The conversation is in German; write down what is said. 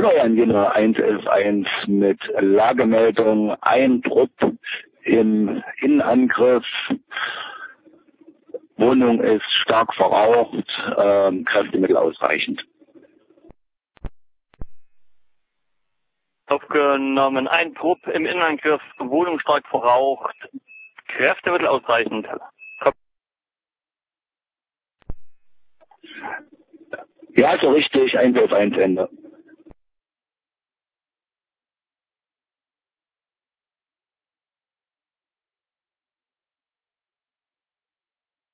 Florian Jenner 111 mit Lagemeldung, ein Trupp im Innenangriff. Wohnung ist stark verraucht, Kräftemittel ausreichend. Aufgenommen, ein Trupp im Innenangriff, Wohnung stark verraucht, Kräftemittel ausreichend. Ja, so richtig, 111 Ende.